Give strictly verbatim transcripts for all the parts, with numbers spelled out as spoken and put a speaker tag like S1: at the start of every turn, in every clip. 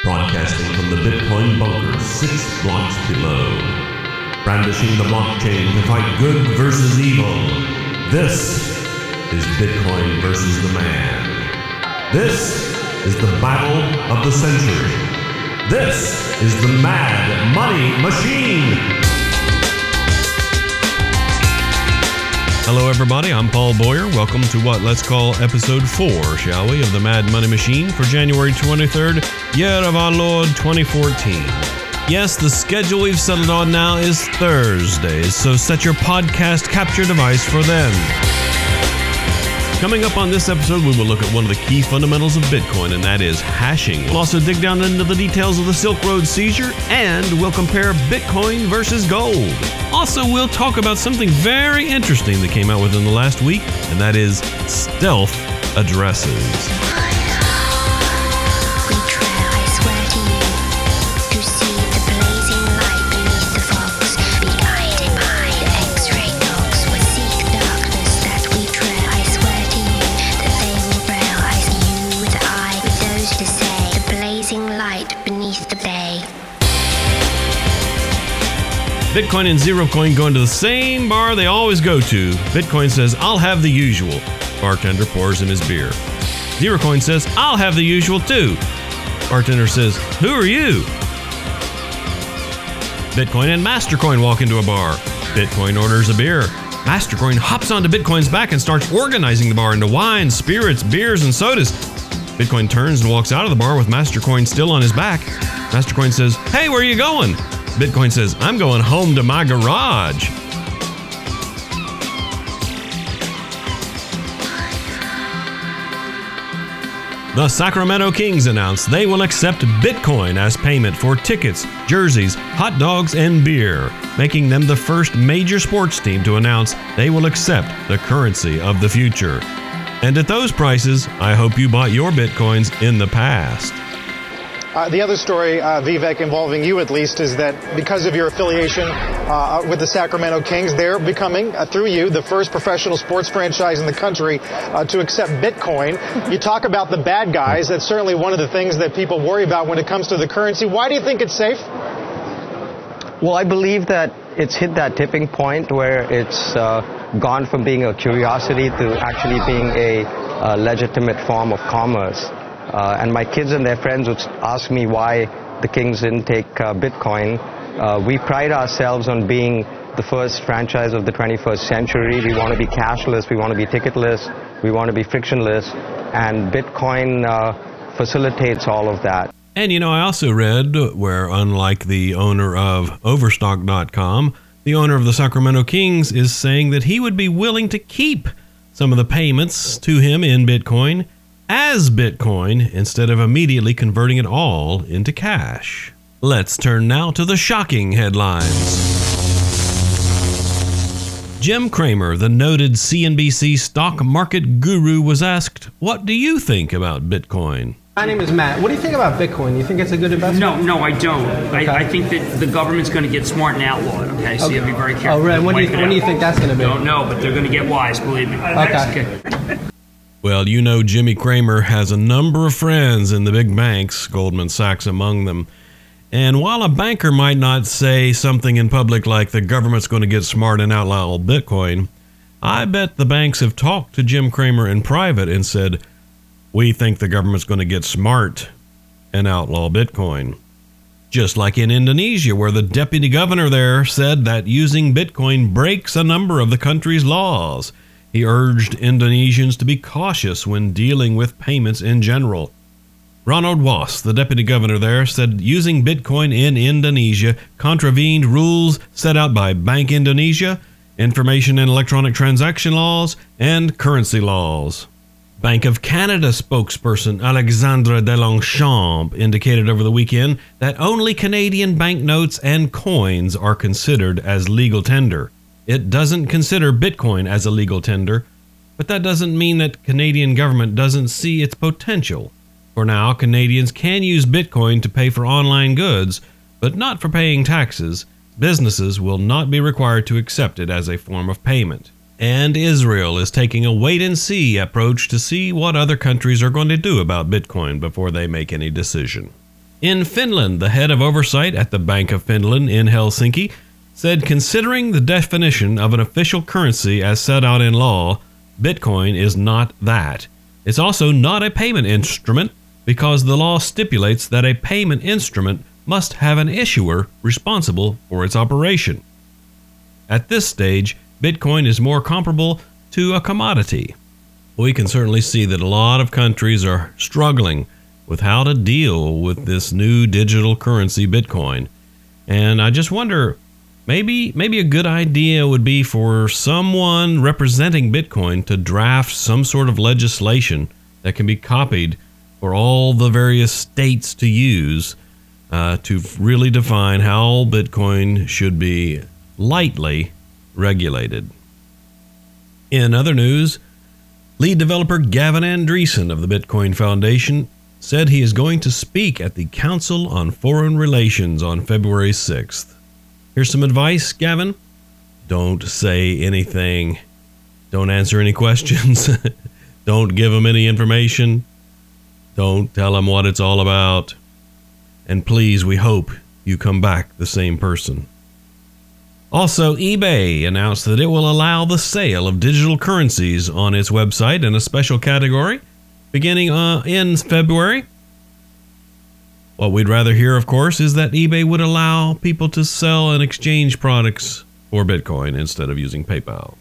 S1: broadcasting from the Bitcoin bunker six blocks below. Brandishing the blockchain to fight good versus evil. This is Bitcoin versus the man. This is the battle of the century. This is the Mad Money Machine. Hello everybody, I'm Paul Boyer. Welcome to what, let's call episode four, shall we, of the Mad Money Machine for January twenty-third, year of our Lord twenty fourteen. Yes, the schedule we've settled on now is Thursdays, so set your podcast capture device for then. Coming up on this episode, we will look at one of the key fundamentals of Bitcoin, and that is hashing. We'll also dig down into the details of the Silk Road seizure, and we'll compare Bitcoin versus gold. Also, we'll talk about something very interesting that came out within the last week, and that is stealth addresses. Bitcoin and ZeroCoin go into the same bar they always go to. Bitcoin says, I'll have the usual. Bartender pours him his beer. ZeroCoin says, I'll have the usual too. Bartender says, who are you? Bitcoin and Mastercoin walk into a bar. Bitcoin orders a beer. Mastercoin hops onto Bitcoin's back and starts organizing the bar into wine, spirits, beers, and sodas. Bitcoin turns and walks out of the bar with Mastercoin still on his back. Mastercoin says, hey, where are you going? Bitcoin says, I'm going home to my garage. The Sacramento Kings announced they will accept Bitcoin as payment for tickets, jerseys, hot dogs, and beer, making them the first major sports team to announce they will accept the currency of the future. And at those prices, I hope you bought your Bitcoins in the past.
S2: Uh, the other story, uh, Vivek, involving you at least, is that because of your affiliation uh, with the Sacramento Kings, they're becoming, uh, through you, the first professional sports franchise in the country uh, to accept Bitcoin. You talk about the bad guys. That's certainly one of the things that people worry about when it comes to the currency. Why do you think it's safe?
S3: Well, I believe that it's hit that tipping point where it's uh, gone from being a curiosity to actually being a, a legitimate form of commerce. Uh, and my kids and their friends would ask me why the Kings didn't take uh, Bitcoin. Uh, we pride ourselves on being the first franchise of the twenty-first century. We want to be cashless, we want to be ticketless, we want to be frictionless, and Bitcoin uh, facilitates all of that.
S1: And you know, I also read where, unlike the owner of Overstock dot com, the owner of the Sacramento Kings is saying that he would be willing to keep some of the payments to him in Bitcoin as Bitcoin instead of immediately converting it all into cash. Let's turn now to the shocking headlines. Jim Cramer, the noted C N B C stock market guru, was asked, what do you think about Bitcoin?
S4: My name is Matt. What do you think about Bitcoin? You think it's a good investment?
S5: No, no, I don't.
S4: Okay.
S5: I, I think that the government's going to get smart and outlaw it, okay? So
S4: okay.
S5: you have to be very careful.
S4: Oh, right. When do you, when do you think that's going to be?
S5: Don't know, but they're going to get wise, believe me.
S4: Okay.
S5: okay.
S1: Well, you know, Jimmy Cramer has a number of friends in the big banks, Goldman Sachs among them. And while a banker might not say something in public like the government's going to get smart and outlaw Bitcoin, I bet the banks have talked to Jim Cramer in private and said, we think the government's going to get smart and outlaw Bitcoin. Just like in Indonesia, where the deputy governor there said that using Bitcoin breaks a number of the country's laws. He urged Indonesians to be cautious when dealing with payments in general. Ronald Was, the deputy governor there, said using Bitcoin in Indonesia contravened rules set out by Bank Indonesia, information and electronic transaction laws, and currency laws. Bank of Canada spokesperson Alexandre de Longchamp indicated over the weekend that only Canadian banknotes and coins are considered as legal tender. It doesn't consider Bitcoin as a legal tender, but that doesn't mean that Canadian government doesn't see its potential. For now, Canadians can use Bitcoin to pay for online goods, but not for paying taxes. Businesses will not be required to accept it as a form of payment. And Israel is taking a wait-and-see approach to see what other countries are going to do about Bitcoin before they make any decision. In Finland, the head of oversight at the Bank of Finland in Helsinki said considering the definition of an official currency as set out in law, Bitcoin is not that. It's also not a payment instrument because the law stipulates that a payment instrument must have an issuer responsible for its operation. At this stage, Bitcoin is more comparable to a commodity. We can certainly see that a lot of countries are struggling with how to deal with this new digital currency, Bitcoin. And I just wonder, maybe maybe a good idea would be for someone representing Bitcoin to draft some sort of legislation that can be copied for all the various states to use uh, to really define how Bitcoin should be lightly regulated. In other news, lead developer Gavin Andresen of the Bitcoin Foundation said he is going to speak at the Council on Foreign Relations on February sixth. Here's some advice, Gavin. Don't say anything. Don't answer any questions. Don't give them any information. Don't tell them what it's all about. And please, we hope you come back the same person. Also, eBay announced that it will allow the sale of digital currencies on its website in a special category beginning uh, in February. What we'd rather hear, of course, is that eBay would allow people to sell and exchange products for Bitcoin instead of using PayPal.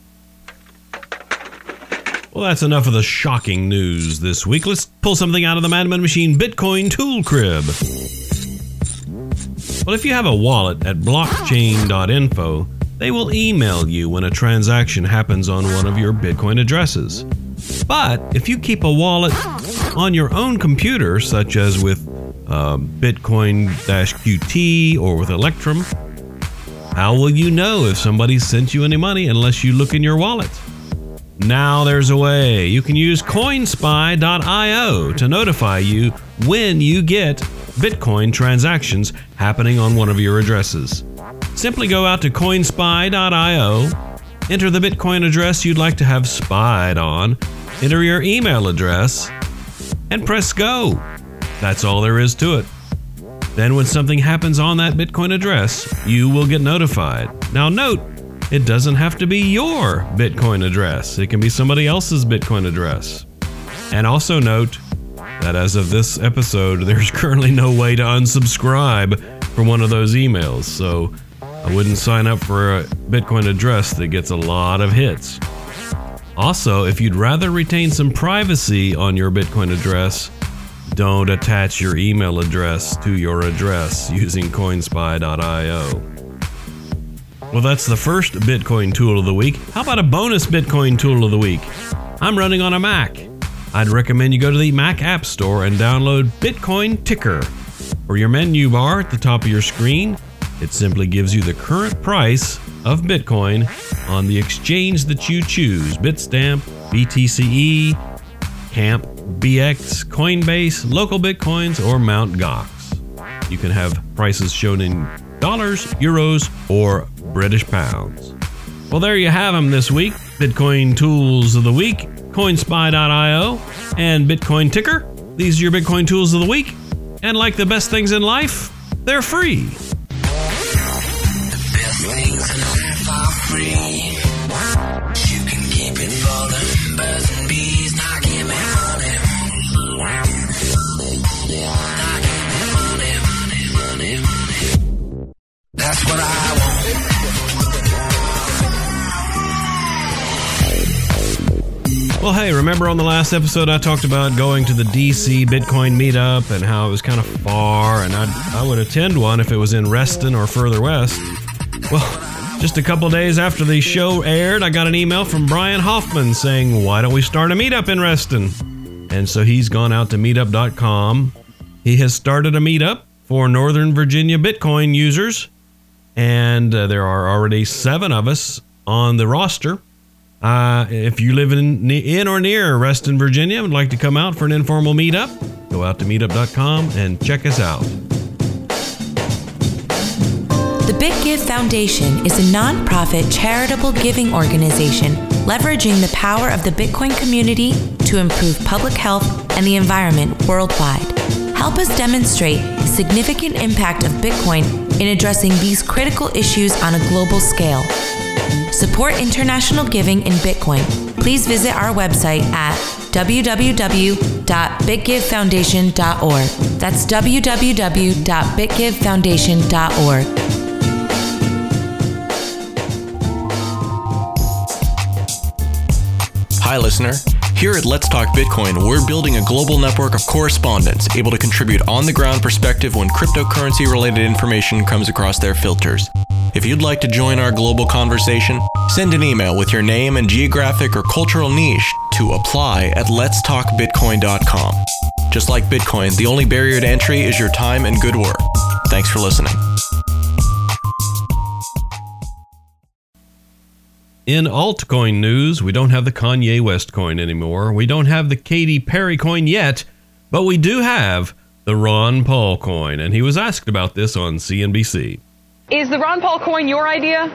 S1: Well, that's enough of the shocking news this week. Let's pull something out of the Madman Machine Bitcoin Tool Crib. Well, if you have a wallet at blockchain dot info, they will email you when a transaction happens on one of your Bitcoin addresses. But if you keep a wallet on your own computer, such as with uh, Bitcoin Q T or with Electrum, how will you know if somebody sent you any money unless you look in your wallet? Now there's a way. You can use coinspy dot io to notify you when you get Bitcoin transactions happening on one of your addresses. Simply go out to coinspy dot io, enter the Bitcoin address you'd like to have spied on, enter your email address, and press go. That's all there is to it. Then when something happens on that Bitcoin address, you will get notified. Now note, it doesn't have to be your Bitcoin address. It can be somebody else's Bitcoin address. And also note that as of this episode, there's currently no way to unsubscribe from one of those emails. So I wouldn't sign up for a Bitcoin address that gets a lot of hits. Also, if you'd rather retain some privacy on your Bitcoin address, don't attach your email address to your address using coinspy dot io. Well, that's the first Bitcoin tool of the week. How about a bonus Bitcoin tool of the week? I'm running on a Mac. I'd recommend you go to the Mac App Store and download Bitcoin Ticker. For your menu bar at the top of your screen, it simply gives you the current price of Bitcoin on the exchange that you choose: Bitstamp, B T C E, Camp B X, Coinbase, Local Bitcoins, or Mt. Gox. You can have prices shown in dollars, euros, or British pounds. Well, there you have them this week. Bitcoin tools of the week, coinspy dot io, and Bitcoin Ticker. These are your Bitcoin tools of the week. And like the best things in life, they're free.
S6: The best things in life are free. You can keep it for the birds and bees, not give me money. Not give me money, money, money, money. That's what I want.
S1: Well, hey, remember on the last episode I talked about going to the D C Bitcoin meetup and how it was kind of far, and I'd, I would attend one if it was in Reston or further west. Well, just a couple days after the show aired, I got an email from Brian Hoffman saying, why don't we start a meetup in Reston? And so he's gone out to meetup dot com. He has started a meetup for Northern Virginia Bitcoin users, and uh, there are already seven of us on the roster. Uh, if you live in, in or near Reston, Virginia, and would like to come out for an informal meetup, go out to meetup dot com and check us out.
S7: The BitGive Foundation is a non-profit charitable giving organization leveraging the power of the Bitcoin community to improve public health and the environment worldwide. Help us demonstrate the significant impact of Bitcoin in addressing these critical issues on a global scale. Support international giving in Bitcoin. Please visit our website at w w w dot bitgive foundation dot org. That's w w w dot bitgive foundation dot org.
S8: Hi, listener. Here at Let's Talk Bitcoin, we're building a global network of correspondents able to contribute on-the-ground perspective when cryptocurrency-related information comes across their filters. If you'd like to join our global conversation, send an email with your name and geographic or cultural niche to apply at lets talk bitcoin dot com. Just like Bitcoin, the only barrier to entry is your time and good work. Thanks for listening.
S1: In altcoin news, we don't have the Kanye West coin anymore. We don't have the Katy Perry coin yet, but we do have the Ron Paul coin, and he was asked about this on C N B C.
S9: Is the Ron Paul coin your idea?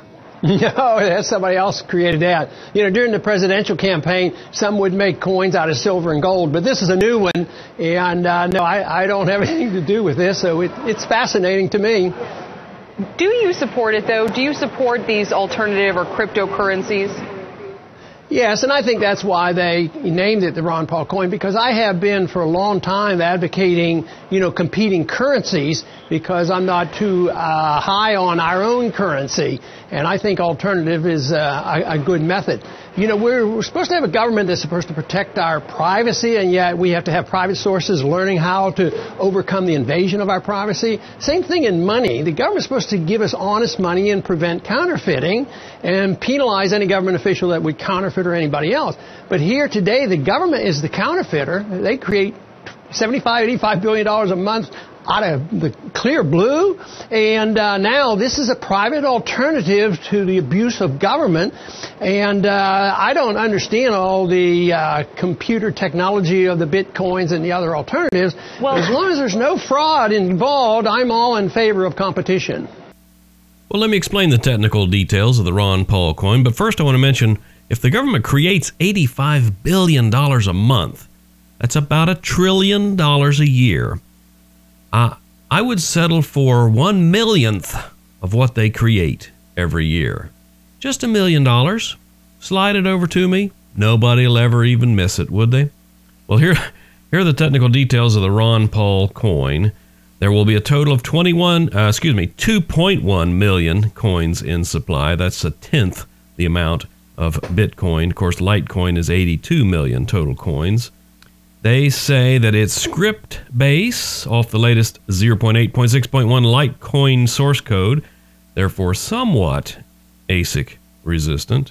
S4: No, that's somebody else created that. You know, during the presidential campaign, some would make coins out of silver and gold, but this is a new one, and uh, no, I, I don't have anything to do with this, so it, it's fascinating to me.
S9: Do you support it, though? Do you support these alternative or cryptocurrencies?
S4: Yes, and I think that's why they named it the Ron Paul coin, because I have been for a long time advocating, you know, competing currencies, because I'm not too uh, high on our own currency, and I think alternative is uh, a, a good method. You know, we're, we're supposed to have a government that's supposed to protect our privacy, and yet we have to have private sources learning how to overcome the invasion of our privacy. Same thing in money. The government's supposed to give us honest money and prevent counterfeiting and penalize any government official that would counterfeit or anybody else. But here today, the government is the counterfeiter. They create seventy-five, eighty-five billion dollars a month out of the clear blue, and uh, now this is a private alternative to the abuse of government, and uh, I don't understand all the uh, computer technology of the bitcoins and the other alternatives. Well, as long as there's no fraud involved, I'm all in favor of competition.
S1: Well, let me explain the technical details of the Ron Paul coin, but first I want to mention, if the government creates eighty-five billion dollars a month, that's about a trillion dollars a year. Uh, I would settle for one millionth of what they create every year. Just a million dollars. Slide it over to me. Nobody will ever even miss it, would they? Well, here, here are the technical details of the Ron Paul coin. There will be a total of twenty-one, uh, excuse me, two point one million coins in supply. That's a tenth the amount of Bitcoin. Of course, Litecoin is eighty-two million total coins. They say that it's script base off the latest zero point eight point six point one Litecoin source code, therefore somewhat A S I C resistant.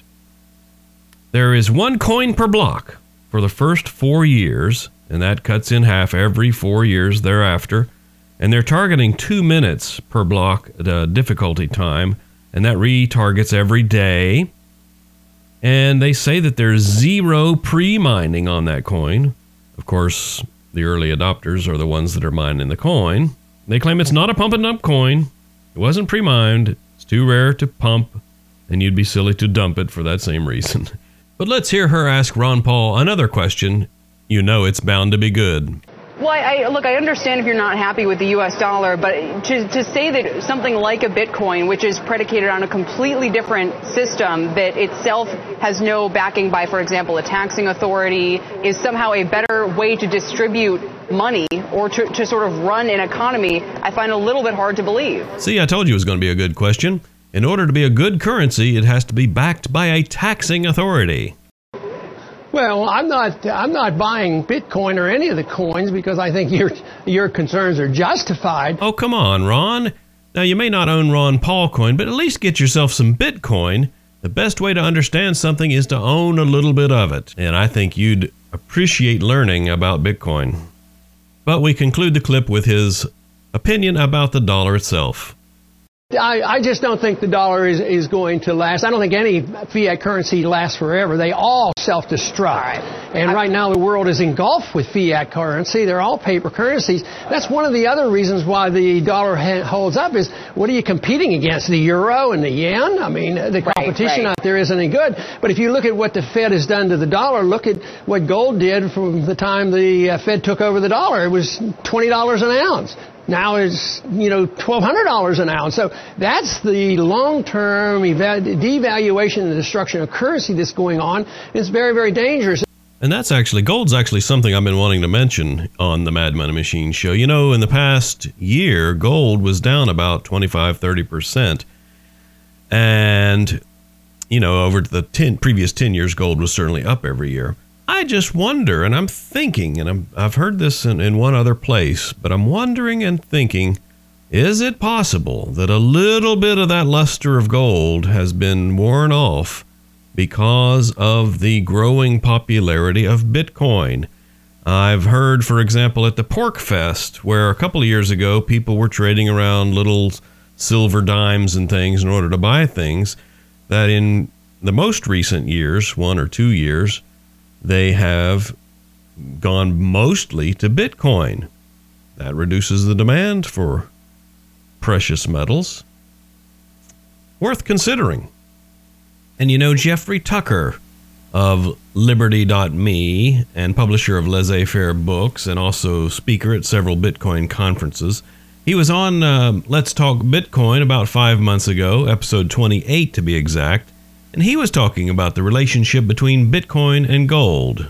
S1: There is one coin per block for the first four years, and that cuts in half every four years thereafter. And they're targeting two minutes per block uh, difficulty time, and that retargets every day. And they say that there's zero pre-mining on that coin. Of course, the early adopters are the ones that are mining the coin. They claim it's not a pump and dump coin. It wasn't pre-mined. It's too rare to pump, and you'd be silly to dump it for that same reason. But let's hear her ask Ron Paul another question. You know it's bound to be good.
S9: Well, I, I, look, I understand if you're not happy with the U S dollar, but to, to say that something like a Bitcoin, which is predicated on a completely different system that itself has no backing by, for example, a taxing authority, is somehow a better way to distribute money or to, to sort of run an economy, I find a little bit hard to believe.
S1: See, I told you it was going to be a good question. In order to be a good currency, it has to be backed by a taxing authority.
S4: Well, I'm not I'm not buying Bitcoin or any of the coins because I think your your concerns are justified.
S1: Oh, come on, Ron. Now, you may not own Ron Paul coin, but at least get yourself some Bitcoin. The best way to understand something is to own a little bit of it. And I think you'd appreciate learning about Bitcoin. But we conclude the clip with his opinion about the dollar itself.
S4: I, I just don't think the dollar is, is going to last. I don't think any fiat currency lasts forever. They all self-destruct. Right. And I, right now the world is engulfed with fiat currency. They're all paper currencies. That's one of the other reasons why the dollar ha- holds up is what are you competing against? The euro and the yen? I mean, the competition
S10: right, right.
S4: out there isn't any good. But if you look at what the Fed has done to the dollar, look at what gold did from the time the uh, Fed took over the dollar. It was twenty dollars an ounce. Now it's, you know, twelve hundred dollars an ounce. So that's the long-term eva- devaluation and destruction of currency that's going on. It's very, very dangerous.
S1: And that's actually, gold's actually something I've been wanting to mention on the Mad Money Machine show. You know, in the past year, gold was down about twenty-five, thirty percent. And, you know, over the ten, previous ten years, gold was certainly up every year. I just wonder, and I'm thinking, and I'm, I've heard this in, in one other place, but I'm wondering and thinking, is it possible that a little bit of that luster of gold has been worn off because of the growing popularity of Bitcoin? I've heard, for example, at the Pork Fest, where a couple of years ago, people were trading around little silver dimes and things in order to buy things, that in the most recent years, one or two years, they have gone mostly to Bitcoin. That reduces the demand for precious metals. Worth considering. And you know, Jeffrey Tucker of Liberty dot me and publisher of Laissez-Faire Books and also speaker at several Bitcoin conferences, he was on uh, Let's Talk Bitcoin about five months ago, episode twenty-eight to be exact. And he was talking about the relationship between Bitcoin and gold.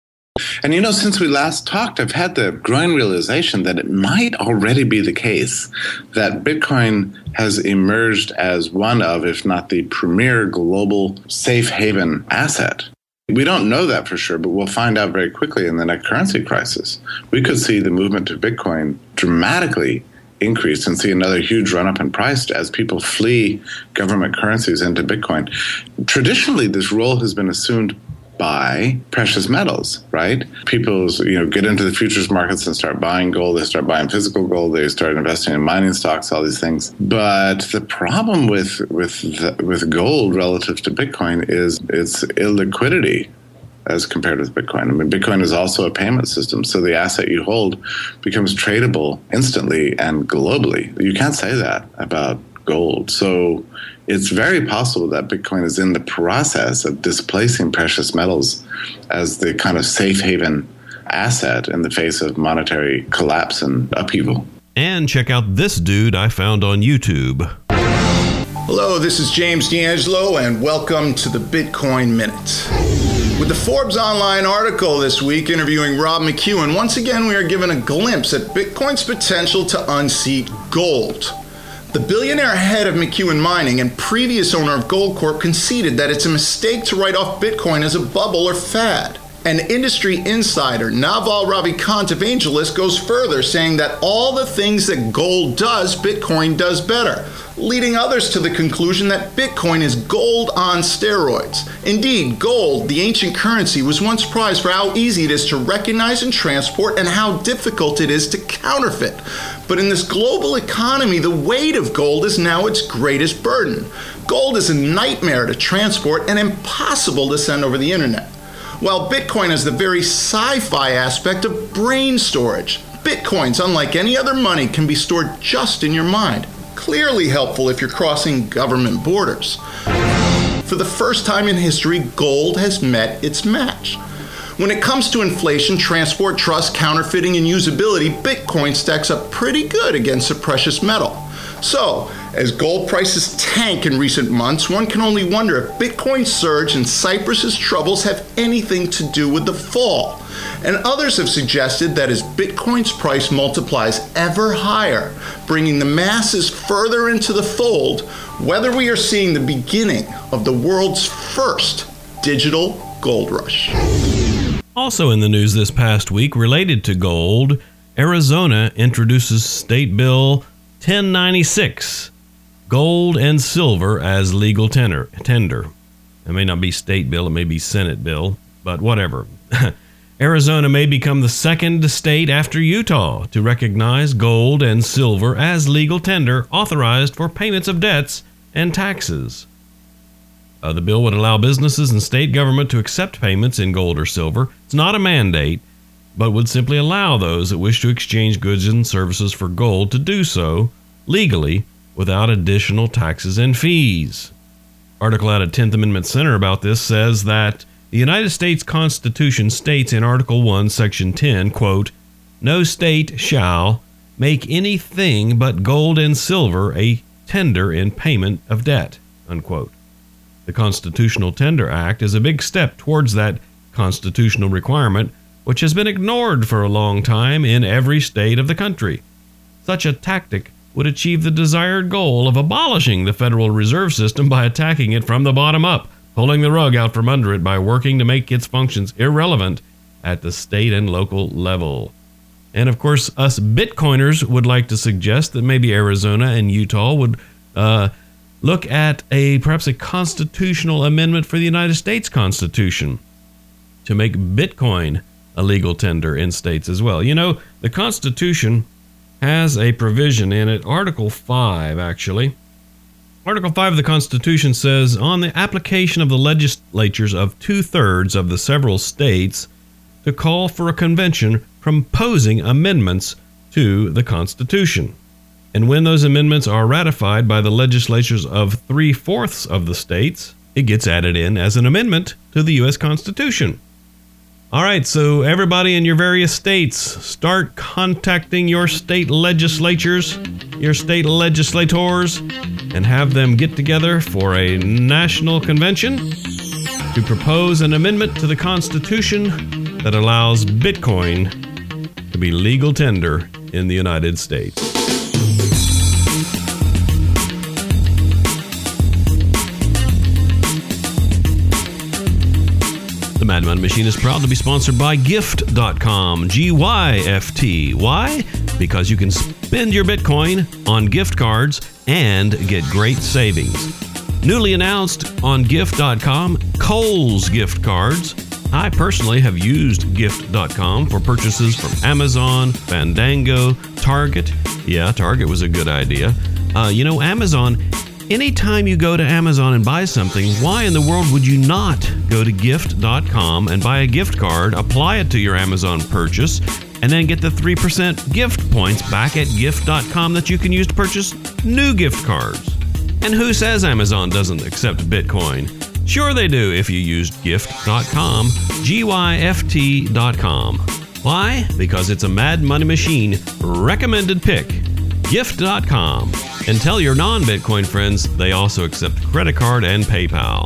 S11: And you know, since we last talked, I've had the growing realization that it might already be the case that Bitcoin has emerged as one of, if not the premier global safe haven asset. We don't know that for sure, but we'll find out very quickly in the next currency crisis. We could see the movement to Bitcoin dramatically increase and see another huge run-up in price as people flee government currencies into Bitcoin. Traditionally, this role has been assumed by precious metals, right? People, you know, get into the futures markets and start buying gold. They start buying physical gold. They start investing in mining stocks, all these things. But the problem with with the, with gold relative to Bitcoin is its illiquidity as compared with Bitcoin. I mean, Bitcoin is also a payment system, so the asset you hold becomes tradable instantly and globally. You can't say that about gold. So it's very possible that Bitcoin is in the process of displacing precious metals as the kind of safe haven asset in the face of monetary collapse and upheaval.
S1: And check out this dude I found on YouTube.
S12: Hello, this is James D'Angelo, and welcome to the Bitcoin Minute. With the Forbes Online article this week interviewing Rob McEwen, once again we are given a glimpse at Bitcoin's potential to unseat gold. The billionaire head of McEwen Mining and previous owner of Goldcorp conceded that it's a mistake to write off Bitcoin as a bubble or fad. And industry insider Naval Ravikant of AngelList goes further, saying that all the things that gold does, Bitcoin does better, leading others to the conclusion that Bitcoin is gold on steroids. Indeed, gold, the ancient currency, was once prized for how easy it is to recognize and transport and how difficult it is to counterfeit. But in this global economy, the weight of gold is now its greatest burden. Gold is a nightmare to transport and impossible to send over the internet. While Bitcoin has the very sci-fi aspect of brain storage. Bitcoins, unlike any other money, can be stored just in your mind. Clearly helpful if you're crossing government borders. For the first time in history, gold has met its match. When it comes to inflation, transport, trust, counterfeiting, and usability, Bitcoin stacks up pretty good against a precious metal. So, as gold prices tank in recent months, one can only wonder if Bitcoin's surge and Cyprus's troubles have anything to do with the fall. And others have suggested that as Bitcoin's price multiplies ever higher, bringing the masses further into the fold, whether we are seeing the beginning of the world's first digital gold rush.
S1: Also in the news this past week, related to gold, Arizona introduces State Bill ten ninety-six, gold and silver as legal tender. tender. It may not be state bill, it may be Senate bill, but whatever. Arizona may become the second state after Utah to recognize gold and silver as legal tender authorized for payments of debts and taxes. Uh, the bill would allow businesses and state government to accept payments in gold or silver. It's not a mandate, but would simply allow those that wish to exchange goods and services for gold to do so legally without additional taxes and fees. Article out of tenth Amendment Center about this says that the United States Constitution states in Article one, Section ten, quote, "No state shall make anything but gold and silver a tender in payment of debt," unquote. The Constitutional Tender Act is a big step towards that constitutional requirement, which has been ignored for a long time in every state of the country. Such a tactic would achieve the desired goal of abolishing the Federal Reserve System by attacking it from the bottom up, pulling the rug out from under it by working to make its functions irrelevant at the state and local level. And of course, us Bitcoiners would like to suggest that maybe Arizona and Utah would uh, look at a perhaps a constitutional amendment for the United States Constitution to make Bitcoin a legal tender in states as well. You know, the Constitution has a provision in it, Article five actually. Article five of the Constitution says, on the application of the legislatures of two-thirds of the several states to call for a convention proposing amendments to the Constitution. And when those amendments are ratified by the legislatures of three-fourths of the states, it gets added in as an amendment to the U S Constitution. All right, so everybody in your various states, start contacting your state legislatures, your state legislators, and have them get together for a national convention to propose an amendment to the Constitution that allows Bitcoin to be legal tender in the United States. The Mad Money Machine is proud to be sponsored by Gift dot com, G Y F T. Why? Because you can spend your Bitcoin on gift cards and get great savings. Newly announced on Gift dot com, Kohl's gift cards. I personally have used Gift dot com for purchases from Amazon, Fandango, Target. Yeah, Target was a good idea. Uh, you know, Amazon, anytime you go to Amazon and buy something, why in the world would you not go to Gift dot com and buy a gift card, apply it to your Amazon purchase, and then get the three percent gift points back at Gift dot com that you can use to purchase new gift cards? And who says Amazon doesn't accept Bitcoin? Sure they do if you use Gift dot com, G Y F T dot com. Why? Because it's a Mad Money Machine recommended pick. Gift dot com. And tell your non-Bitcoin friends they also accept credit card and PayPal.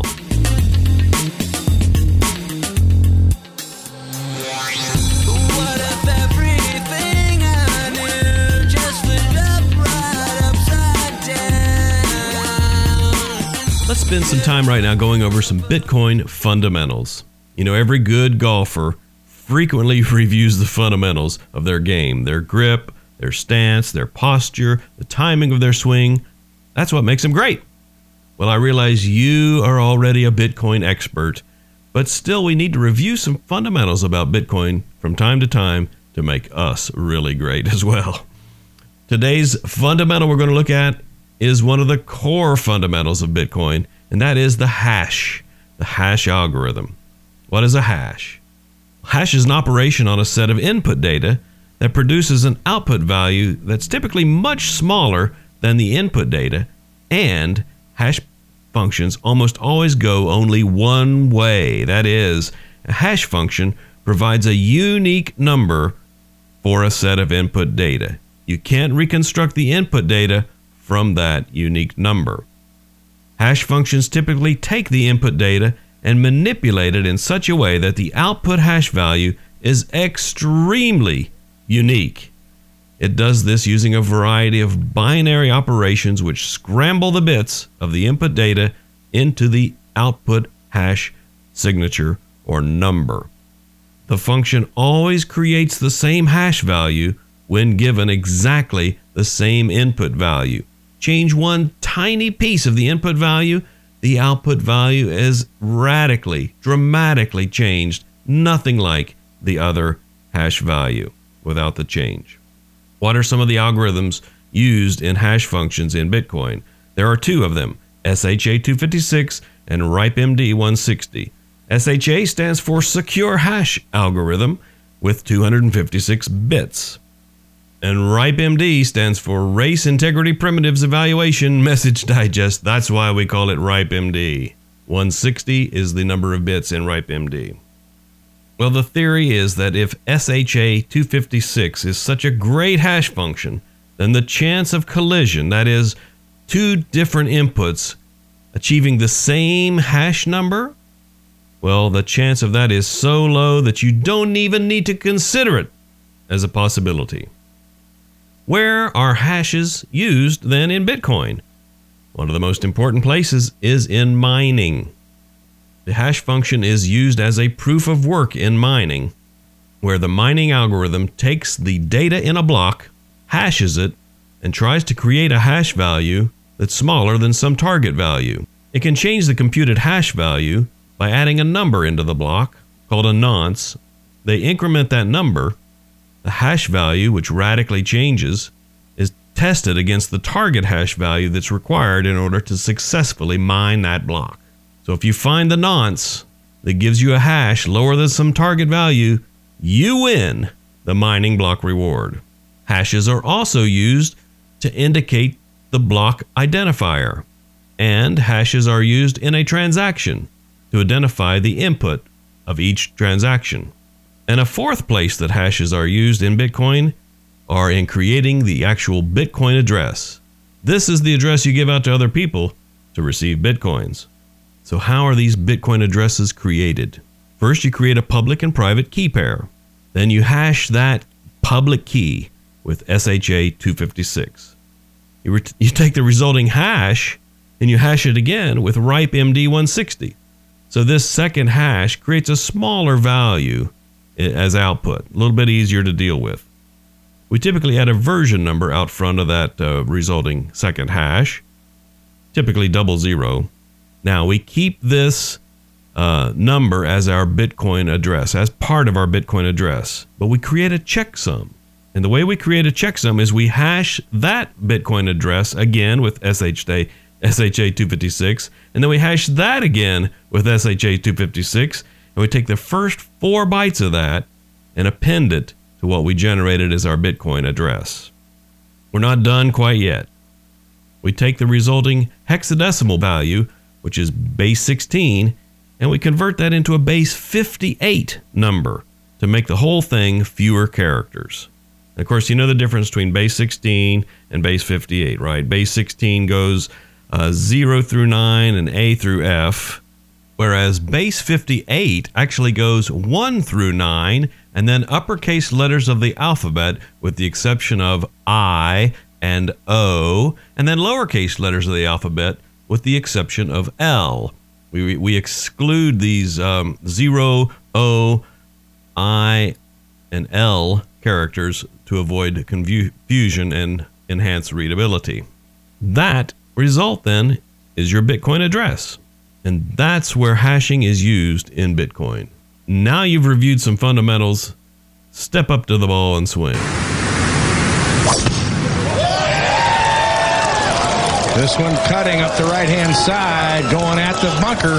S1: Let's spend some time right now going over some Bitcoin fundamentals. You know, every good golfer frequently reviews the fundamentals of their game, their grip, their stance, their posture, the timing of their swing. That's what makes them great. Well, I realize you are already a Bitcoin expert, but still we need to review some fundamentals about Bitcoin from time to time to make us really great as well. Today's fundamental we're going to look at is one of the core fundamentals of Bitcoin, and that is the hash, the hash algorithm. What is a hash? Hash is an operation on a set of input data that produces an output value that's typically much smaller than the input data, and hash functions almost always go only one way. That is, a hash function provides a unique number for a set of input data. You can't reconstruct the input data from that unique number. Hash functions typically take the input data and manipulate it in such a way that the output hash value is extremely unique. It does this using a variety of binary operations which scramble the bits of the input data into the output hash signature or number. The function always creates the same hash value when given exactly the same input value. Change one tiny piece of the input value, the output value is radically, dramatically changed, nothing like the other hash value without the change. What are some of the algorithms used in hash functions in Bitcoin? There are two of them, S H A two fifty-six and RIPEMD one sixty. S H A stands for Secure Hash Algorithm with two hundred fifty-six bits. And RIPEMD stands for Race Integrity Primitives Evaluation Message Digest. That's why we call it RIPEMD. one sixty is the number of bits in RIPEMD. Well, the theory is that if S H A two fifty-six is such a great hash function, then the chance of collision, that is, two different inputs achieving the same hash number, well, the chance of that is so low that you don't even need to consider it as a possibility. Where are hashes used then in Bitcoin? One of the most important places is in mining. The hash function is used as a proof of work in mining, where the mining algorithm takes the data in a block, hashes it, and tries to create a hash value that's smaller than some target value. It can change the computed hash value by adding a number into the block, called a nonce. They increment that number. The hash value, which radically changes, is tested against the target hash value that's required in order to successfully mine that block. So if you find the nonce that gives you a hash lower than some target value, you win the mining block reward. Hashes are also used to indicate the block identifier, and hashes are used in a transaction to identify the input of each transaction. And a fourth place that hashes are used in Bitcoin are in creating the actual Bitcoin address. This is the address you give out to other people to receive Bitcoins. So how are these Bitcoin addresses created? First, you create a public and private key pair. Then you hash that public key with S H A two fifty-six. You, ret- you take the resulting hash and you hash it again with RIPEMD one sixty. So this second hash creates a smaller value as output, a little bit easier to deal with. We typically add a version number out front of that uh, resulting second hash, typically double zero. Now, we keep this uh, number as our Bitcoin address, as part of our Bitcoin address, but we create a checksum. And the way we create a checksum is we hash that Bitcoin address again with S H A two fifty-six, and then we hash that again with S H A two fifty-six, and we take the first four bytes of that and append it to what we generated as our Bitcoin address. We're not done quite yet. We take the resulting hexadecimal value, which is base sixteen, and we convert that into a base fifty-eight number to make the whole thing fewer characters. And of course, you know the difference between base sixteen and base fifty-eight, right? Base sixteen goes uh, zero through nine and A through F, whereas base fifty-eight actually goes one through nine and then uppercase letters of the alphabet with the exception of I and O, and then lowercase letters of the alphabet with the exception of L. We, we exclude these um, zero, O, I, and L characters to avoid confusion and enhance readability. That result then is your Bitcoin address. And that's where hashing is used in Bitcoin. Now you've reviewed some fundamentals. Step up to the ball and swing.
S10: This one cutting up the right-hand side, going at the bunker.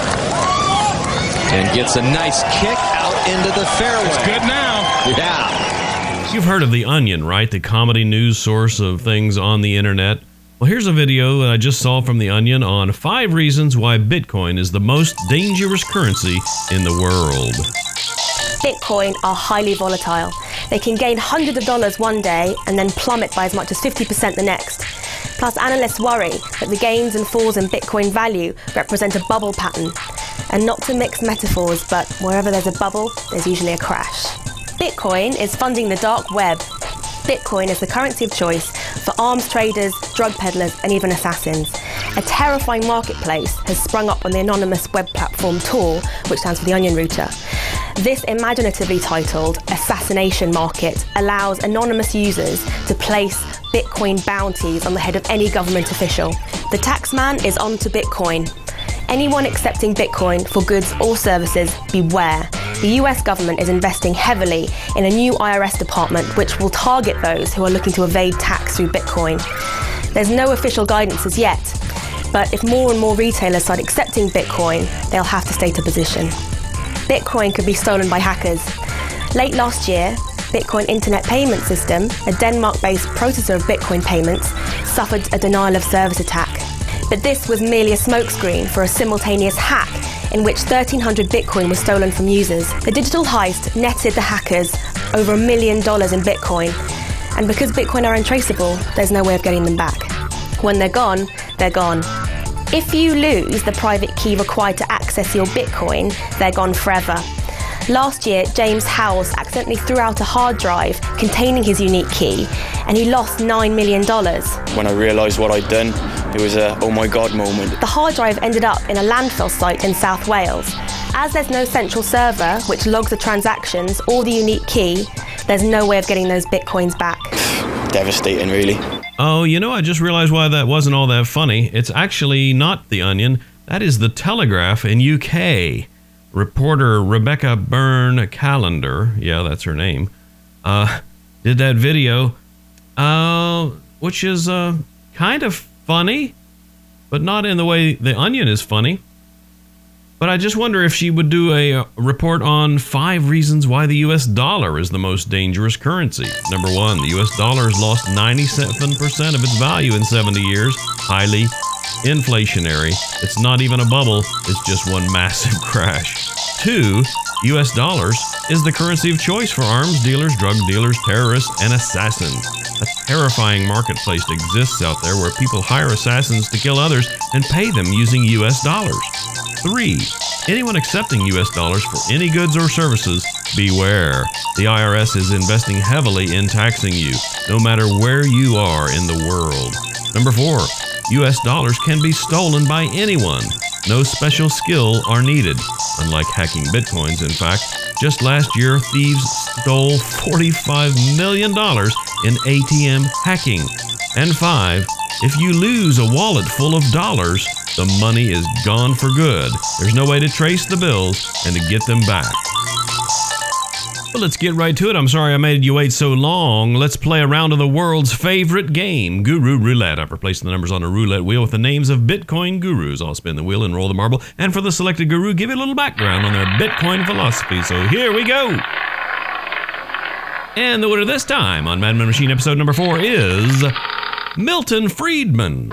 S13: And gets a nice kick out into the fairway.
S10: It's good now.
S13: Yeah.
S1: You've heard of The Onion, right? The comedy news source of things on the internet. Well, here's a video that I just saw from The Onion on five reasons why Bitcoin is the most dangerous currency in the world.
S14: Bitcoin are highly volatile. They can gain hundreds of dollars one day and then plummet by as much as fifty percent the next. Plus, analysts worry that the gains and falls in Bitcoin value represent a bubble pattern. And not to mix metaphors, but wherever there's a bubble, there's usually a crash. Bitcoin is funding the dark web. Bitcoin is the currency of choice for arms traders, drug peddlers, and even assassins. A terrifying marketplace has sprung up on the anonymous web platform Tor, which stands for the Onion Router. This imaginatively titled assassination market allows anonymous users to place Bitcoin bounties on the head of any government official. The taxman is on to Bitcoin. Anyone accepting Bitcoin for goods or services, beware. the U S government is investing heavily in a new I R S department which will target those who are looking to evade tax through Bitcoin. There's no official guidance as yet, but if more and more retailers start accepting Bitcoin, they'll have to state a position. Bitcoin could be stolen by hackers. Late last year, Bitcoin Internet Payment System, a Denmark-based processor of Bitcoin payments, suffered a denial of service attack. But this was merely a smokescreen for a simultaneous hack in which thirteen hundred Bitcoin was stolen from users. The digital heist netted the hackers over a million dollars in Bitcoin. And because Bitcoin are untraceable, there's no way of getting them back. When they're gone, they're gone. If you lose the private key required to access your Bitcoin, they're gone forever. Last year, James Howells accidentally threw out a hard drive containing his unique key, and he lost nine million dollars.
S15: When I realised what I'd done, it was a oh my god moment.
S14: The hard drive ended up in a landfill site in South Wales. As there's no central server which logs the transactions or the unique key, there's no way of getting those Bitcoins back.
S15: Devastating, really.
S1: Oh, you know, I just realized why that wasn't all that funny. It's actually not The Onion. That is The Telegraph in U K. Reporter Rebecca Byrne-Callender, yeah, that's her name, uh, did that video, uh, which is uh, kind of funny, but not in the way The Onion is funny. But I just wonder if she would do a, a report on five reasons why the U S dollar is the most dangerous currency. Number one, the U S dollar has lost ninety-seven percent of its value in seventy years. Highly inflationary. It's not even a bubble. It's just one massive crash. Two, U S dollars is the currency of choice for arms dealers, drug dealers, terrorists, and assassins. A terrifying marketplace exists out there where people hire assassins to kill others and pay them using U S dollars. Three, anyone accepting U S dollars for any goods or services, beware. The I R S is investing heavily in taxing you, no matter where you are in the world. Number four, U S dollars can be stolen by anyone. No special skill are needed. Unlike hacking Bitcoins, in fact, just last year, thieves stole forty-five million dollars in A T M hacking. And five, if you lose a wallet full of dollars, the money is gone for good. There's no way to trace the bills and to get them back. Well, let's get right to it. I'm sorry I made you wait so long. Let's play a round of the world's favorite game, Guru Roulette. I've replaced the numbers on a roulette wheel with the names of Bitcoin gurus. I'll spin the wheel and roll the marble. And for the selected guru, give it a little background on their Bitcoin philosophy. So here we go. And the winner this time on Madman Machine episode number four is Milton Friedman.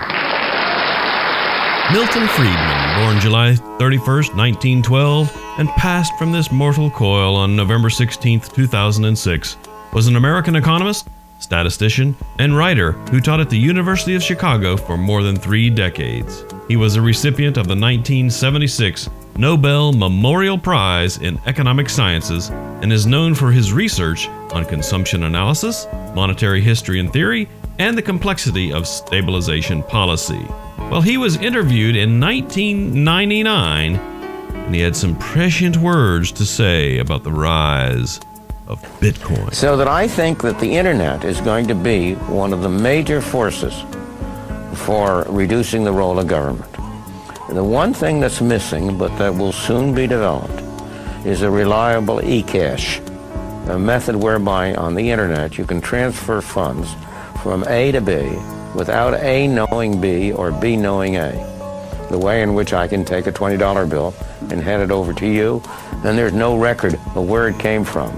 S1: Milton Friedman, born July thirty-first, nineteen twelve, and passed from this mortal coil on November sixteenth, two thousand six, was an American economist, statistician, and writer who taught at the University of Chicago for more than three decades. He was a recipient of the nineteen seventy-six Nobel Memorial Prize in Economic Sciences and is known for his research on consumption analysis, monetary history and theory, and the complexity of stabilization policy. Well, he was interviewed in nineteen ninety-nine, and he had some prescient words to say about the rise of Bitcoin.
S16: So that I think that the internet is going to be one of the major forces for reducing the role of government. The one thing that's missing, but that will soon be developed, is a reliable e-cash, a method whereby on the internet you can transfer funds from A to B without A knowing B or B knowing A. The way in which I can take a twenty dollar bill and hand it over to you, and there's no record of where it came from.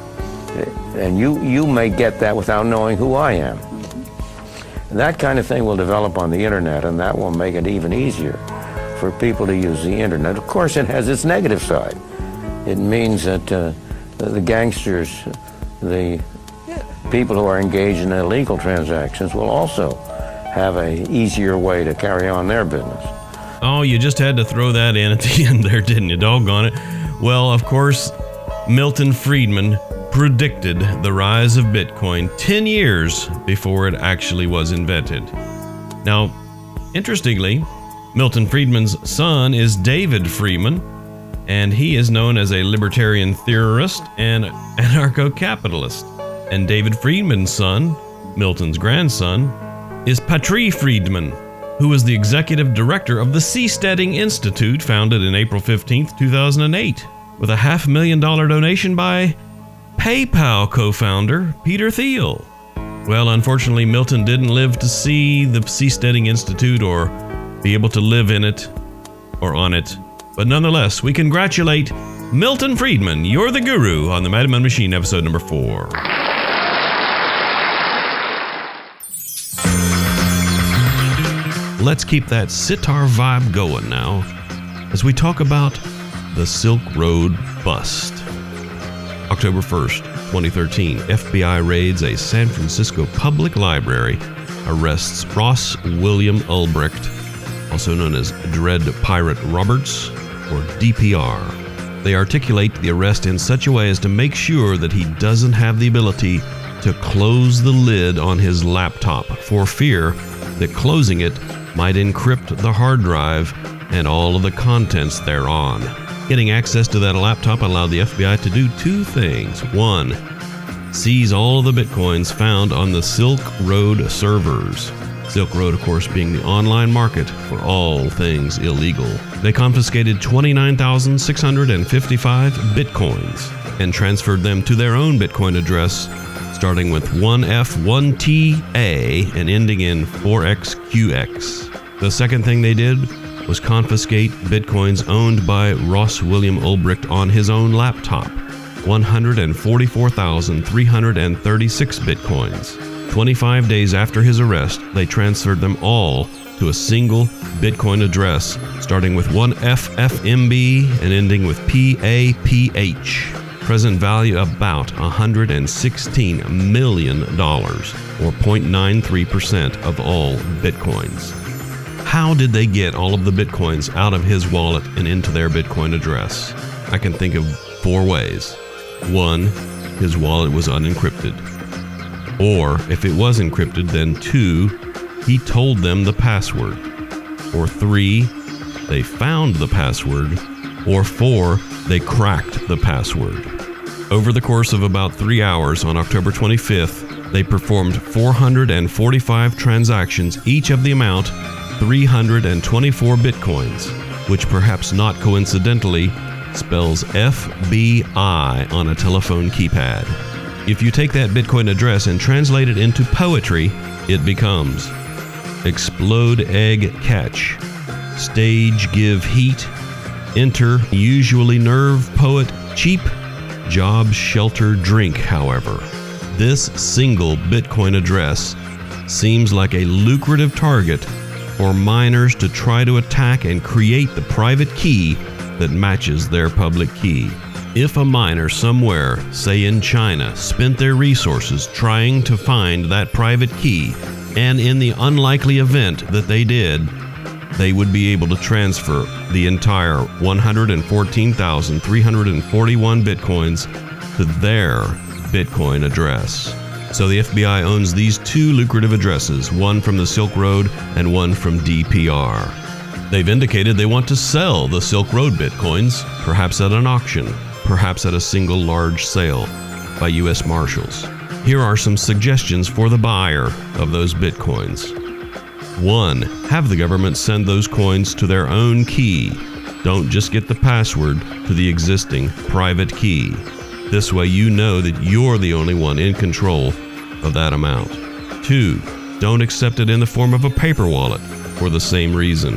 S16: And you, you may get that without knowing who I am. And that kind of thing will develop on the internet, and that will make it even easier for people to use the internet. Of course, it has its negative side. It means that uh, the gangsters, the people who are engaged in illegal transactions will also have an easier way to carry on their business.
S1: Oh, you just had to throw that in at the end there, didn't you? Doggone it. Well, of course, Milton Friedman predicted the rise of Bitcoin ten years before it actually was invented. Now, interestingly, Milton Friedman's son is David Friedman, and he is known as a libertarian theorist and anarcho-capitalist. And David Friedman's son, Milton's grandson, is Patri Friedman, who was the executive director of the Seasteading Institute, founded in April fifteenth, two thousand eight with a half million dollar donation by PayPal co-founder Peter Thiel. Well, unfortunately, Milton didn't live to see the Seasteading Institute or be able to live in it or on it. But nonetheless, we congratulate Milton Friedman. You're the guru on the Madman Machine, episode number four. Let's keep that sitar vibe going now as we talk about the Silk Road Bust. October first, twenty thirteen, F B I raids a San Francisco public library, arrests Ross William Ulbricht, also known as Dread Pirate Roberts, or D P R. They articulate the arrest in such a way as to make sure that he doesn't have the ability to close the lid on his laptop, for fear that closing it might encrypt the hard drive and all of the contents thereon. Getting access to that laptop allowed the F B I to do two things. One, seize all of the bitcoins found on the Silk Road servers. Silk Road, of course, being the online market for all things illegal. They confiscated twenty-nine thousand six hundred fifty-five bitcoins and transferred them to their own Bitcoin address, starting with one F one T A and ending in four X Q X. The second thing they did was confiscate bitcoins owned by Ross William Ulbricht on his own laptop, one hundred forty-four thousand three hundred thirty-six bitcoins. twenty-five days after his arrest, they transferred them all to a single Bitcoin address, starting with one F F M B and ending with P A P H. Present value about one hundred sixteen million dollars, or zero point nine three percent of all Bitcoins. How did they get all of the Bitcoins out of his wallet and into their Bitcoin address? I can think of four ways. One, his wallet was unencrypted. Or, if it was encrypted, then two, he told them the password. Or three, they found the password. Or four, they cracked the password. Over the course of about three hours on October twenty-fifth, they performed four hundred forty-five transactions, each of the amount three hundred twenty-four bitcoins, which perhaps not coincidentally spells F B I on a telephone keypad. If you take that Bitcoin address and translate it into poetry, it becomes: explode egg catch, stage give heat, enter usually nerve poet cheap, job shelter drink. However, this single Bitcoin address seems like a lucrative target for miners to try to attack and create the private key that matches their public key. If a miner somewhere, say in China, spent their resources trying to find that private key, and in the unlikely event that they did, they would be able to transfer the entire one hundred fourteen thousand three hundred forty-one bitcoins to their Bitcoin address. So the F B I owns these two lucrative addresses, one from the Silk Road and one from D P R. They've indicated they want to sell the Silk Road bitcoins, perhaps at an auction, perhaps at a single large sale by U S Marshals. Here are some suggestions for the buyer of those bitcoins. One, have the government send those coins to their own key. Don't just get the password to the existing private key. This way you know that you're the only one in control of that amount. Two, don't accept it in the form of a paper wallet for the same reason.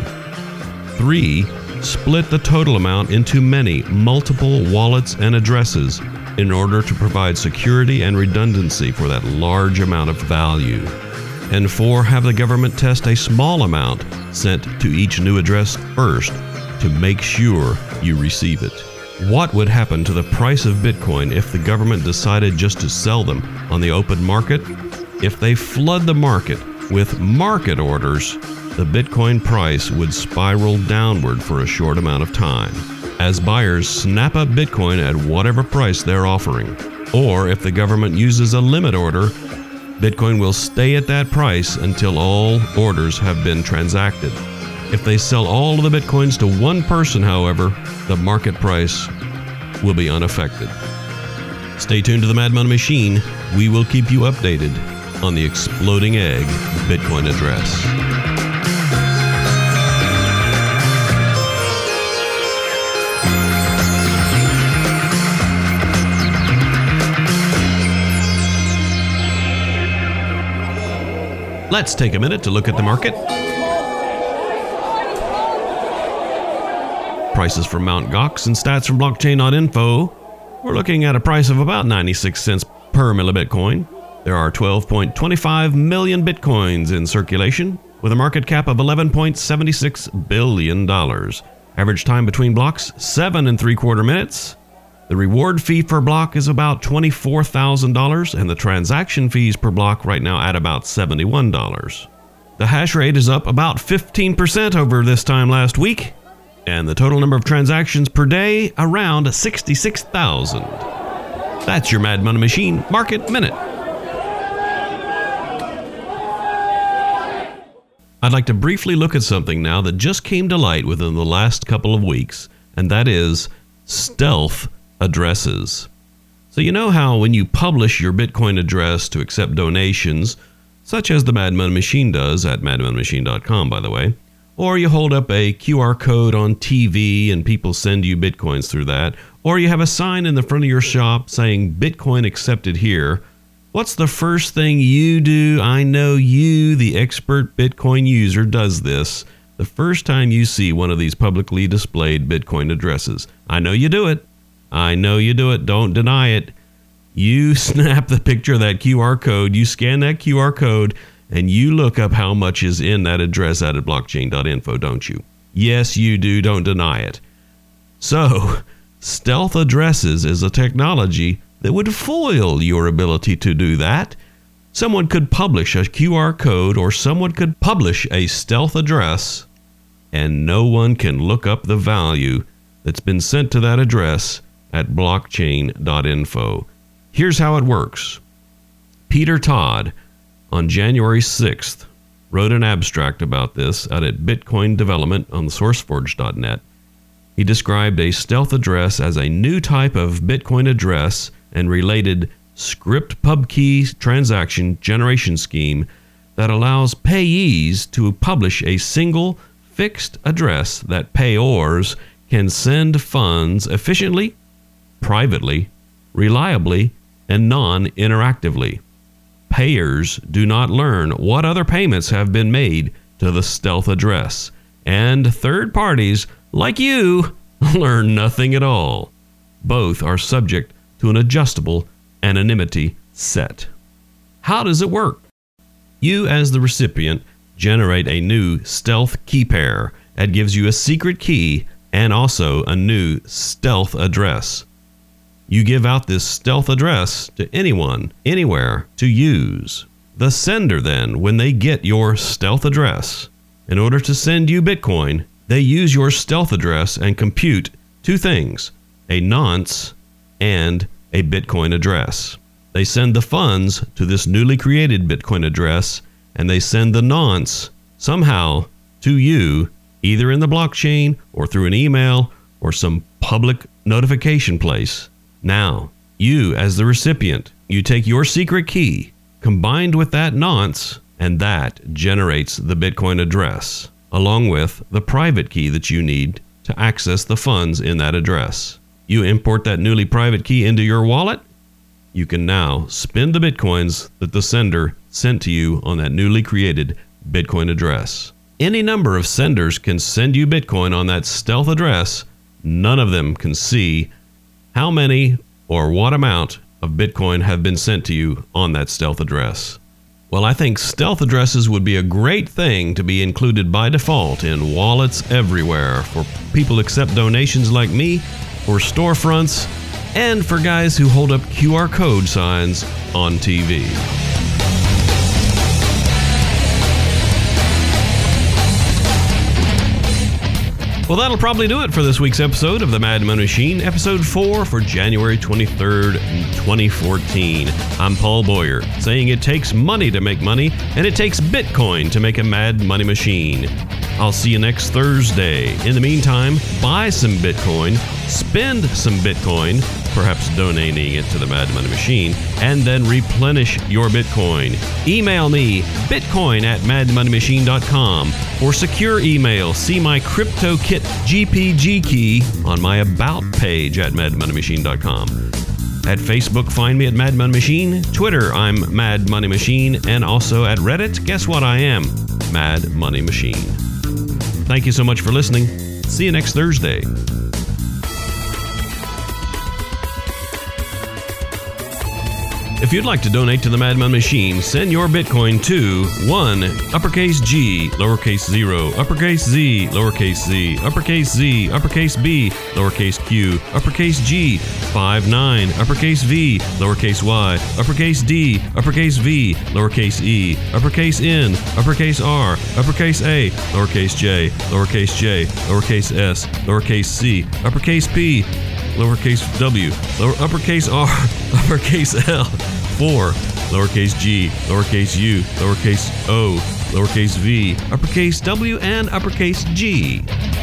S1: Three, split the total amount into many, multiple wallets and addresses in order to provide security and redundancy for that large amount of value. And four, have the government test a small amount sent to each new address first to make sure you receive it. What would happen to the price of Bitcoin if the government decided just to sell them on the open market? If they flood the market with market orders, the Bitcoin price would spiral downward for a short amount of time, as buyers snap up Bitcoin at whatever price they're offering. Or if the government uses a limit order, Bitcoin will stay at that price until all orders have been transacted. If they sell all of the Bitcoins to one person, however, the market price will be unaffected. Stay tuned to the Mad Money Machine. We will keep you updated on the exploding egg Bitcoin address. Let's take a minute to look at the market. Prices from Mt. Gox and stats from blockchain dot info. We're looking at a price of about ninety-six cents per millibitcoin. There are twelve point two five million bitcoins in circulation, with a market cap of eleven point seven six billion dollars. Average time between blocks, seven and three quarter minutes. The reward fee per block is about twenty-four thousand dollars, and the transaction fees per block right now at about seventy-one dollars. The hash rate is up about fifteen percent over this time last week, and the total number of transactions per day around sixty-six thousand. That's your Mad Money Machine Market Minute. I'd like to briefly look at something now that just came to light within the last couple of weeks, and that is stealth addresses. So you know how when you publish your Bitcoin address to accept donations, such as the Mad Money Machine does at mad money machine dot com, by the way, or you hold up a Q R code on T V and people send you Bitcoins through that, or you have a sign in the front of your shop saying Bitcoin accepted here, what's the first thing you do? I know you, the expert Bitcoin user, does this the first time you see one of these publicly displayed Bitcoin addresses. I know you do it. I know you do it. Don't deny it. You snap the picture of that Q R code, you scan that Q R code, and you look up how much is in that address out at blockchain dot info, don't you? Yes, you do. Don't deny it. So, stealth addresses is a technology that would foil your ability to do that. Someone could publish a Q R code, or someone could publish a stealth address, and no one can look up the value that's been sent to that address at blockchain dot info. Here's how it works. Peter Todd, on January sixth, wrote an abstract about this out at Bitcoin Development on sourceforge dot net. He described a stealth address as a new type of Bitcoin address and related script pub key transaction generation scheme that allows payees to publish a single fixed address that payors can send funds efficiently, privately, reliably, and non-interactively. Payers do not learn what other payments have been made to the stealth address, and third parties, like you, learn nothing at all. Both are subject to an adjustable anonymity set. How does it work? You, as the recipient, generate a new stealth key pair that gives you a secret key and also a new stealth address. You give out this stealth address to anyone, anywhere, to use. The sender then, when they get your stealth address, in order to send you Bitcoin, they use your stealth address and compute two things, a nonce and a Bitcoin address. They send the funds to this newly created Bitcoin address, and they send the nonce somehow to you, either in the blockchain or through an email or some public notification place. Now, you as the recipient, you take your secret key combined with that nonce, and that generates the Bitcoin address, along with the private key that you need to access the funds in that address. You import that newly private key into your wallet. You can now spend the Bitcoins that the sender sent to you on that newly created Bitcoin address. Any number of senders can send you Bitcoin on that stealth address. None of them can see how many or what amount of Bitcoin have been sent to you on that stealth address. Well, I think stealth addresses would be a great thing to be included by default in wallets everywhere for people who accept donations like me, for storefronts, and for guys who hold up Q R code signs on T V. Well, that'll probably do it for this week's episode of the Mad Money Machine, episode four for January twenty-third, twenty fourteen. I'm Paul Boyer, saying it takes money to make money, and it takes Bitcoin to make a Mad Money Machine. I'll see you next Thursday. In the meantime, buy some Bitcoin, spend some Bitcoin, perhaps donating it to the Mad Money Machine, and then replenish your Bitcoin. Email me, bitcoin at mad money machine dot com. For secure email, see my CryptoKit G P G key on my About page at mad money machine dot com. At Facebook, find me at Mad Money Machine. Twitter, I'm Mad Money Machine. And also at Reddit, guess what I am? Mad Money Machine. Thank you so much for listening. See you next Thursday. If you'd like to donate to the Mad Money Machine, send your Bitcoin to one uppercase G, lowercase zero, uppercase Z, lowercase z, uppercase Z, uppercase B, lowercase q, uppercase G, five nine, uppercase V, lowercase y, uppercase D, uppercase V, lowercase e, uppercase N, uppercase R, uppercase A, lowercase j, lowercase j, lowercase s, lowercase c, uppercase P, lowercase w, lower uppercase r, uppercase l, four, lowercase g, lowercase u, lowercase o, lowercase v, uppercase w, and uppercase g.